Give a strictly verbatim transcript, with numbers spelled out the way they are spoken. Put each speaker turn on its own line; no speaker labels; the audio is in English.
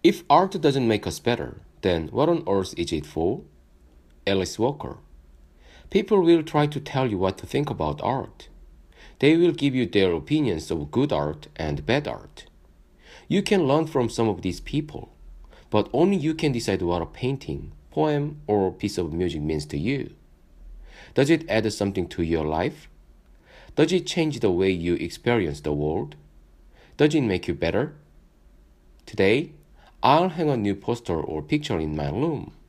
If art doesn't make us better, then what on earth is it for? Alice Walker. People will try to tell you what to think about art. They will give you their opinions of good art and bad art. You can learn from some of these people, but only you can decide what a painting, poem, or piece of music means to you. Does it add something to your life? Does it change the way you experience the world? Does it make you better? Today, I'll hang a new poster or picture in my room.